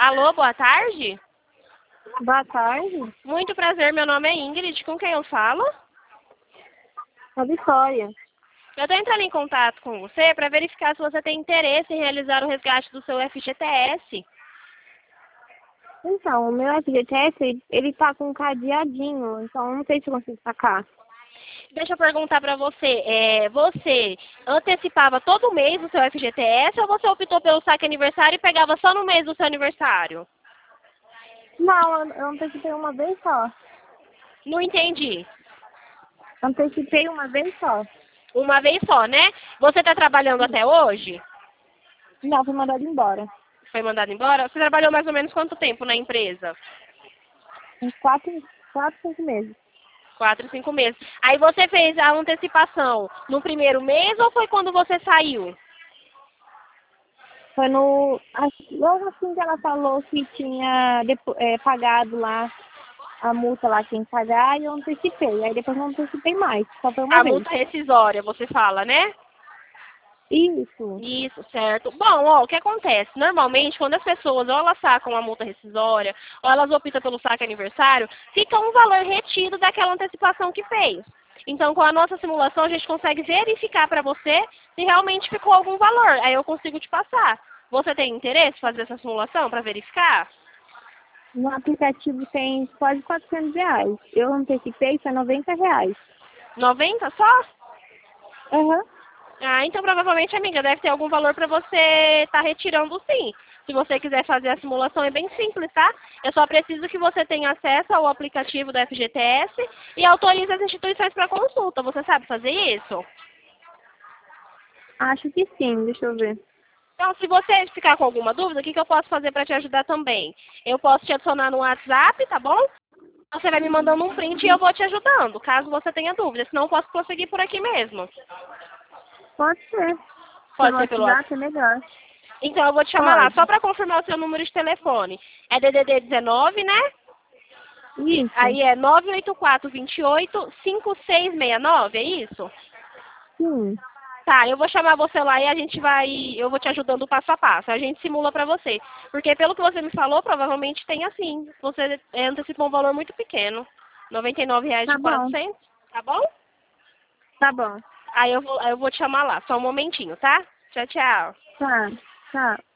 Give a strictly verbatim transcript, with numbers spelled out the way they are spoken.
Alô, boa tarde. Boa tarde. Muito prazer, meu nome é Ingrid. Com quem eu falo? A Vitória. Eu estou entrando em contato com você para verificar se você tem interesse em realizar o resgate do seu F G T S. Então, o meu F G T S, ele tá com um cadeadinho, então eu não sei se eu consigo sacar. Deixa eu perguntar para você, é, você antecipava todo mês o seu F G T S ou você optou pelo saque aniversário e pegava só no mês do seu aniversário? Não, eu eu antecipei uma vez só. Não entendi. Antecipei uma vez só. Uma vez só, né? Você está trabalhando até hoje? Não, fui mandada embora. Foi mandado embora? Você trabalhou mais ou menos quanto tempo na empresa? Uns quatro, quatro, cinco meses. Quatro, cinco meses. Aí você fez a antecipação no primeiro mês ou foi quando você saiu? Foi no... acho- Logo assim que ela falou que tinha depo- é, pagado lá a multa lá, que tinha que pagar, e eu antecipei. Aí depois não antecipei mais, só foi uma A vez. multa rescisória, você fala, né? Isso. Isso, certo. Bom, ó, o que acontece? Normalmente, quando as pessoas ou elas sacam a multa rescisória, ou elas optam pelo saque aniversário, fica um valor retido daquela antecipação que fez. Então, com a nossa simulação, a gente consegue verificar para você se realmente ficou algum valor. Aí eu consigo te passar. Você tem interesse em fazer essa simulação para verificar? No aplicativo tem quase quatrocentos reais. Eu antecipei, foi noventa reais. noventa só? Aham. Ah, então provavelmente, amiga, deve ter algum valor para você estar retirando sim. Se você quiser fazer a simulação, é bem simples, tá? Eu só preciso que você tenha acesso ao aplicativo do F G T S e autorize as instituições para consulta. Você sabe fazer isso? Acho que sim, deixa eu ver. Então, se você ficar com alguma dúvida, o que, que eu posso fazer para te ajudar também? Eu posso te adicionar no WhatsApp, tá bom? Você vai me mandando um print e eu vou te ajudando, caso você tenha dúvida. Senão eu posso prosseguir por aqui mesmo. Pode ser. Pode Pelo ser pelo WhatsApp? WhatsApp é melhor. Então, eu vou te chamar lá, só Pode. para confirmar o seu número de telefone. É D D D dezenove, né? E Isso. aí é nove oito quatro, dois oito, cinco seis seis nove, é isso? Sim. Tá, eu vou chamar você lá e a gente vai, eu vou te ajudando passo a passo. A gente simula pra você. Porque pelo que você me falou, provavelmente tem assim. Você é, antecipou um valor muito pequeno. noventa e nove reais Tá de bom. quatrocentos, tá bom? Tá bom. Aí eu vou, aí eu vou te chamar lá, só um momentinho, tá? Tchau, tchau. Tá. Tá.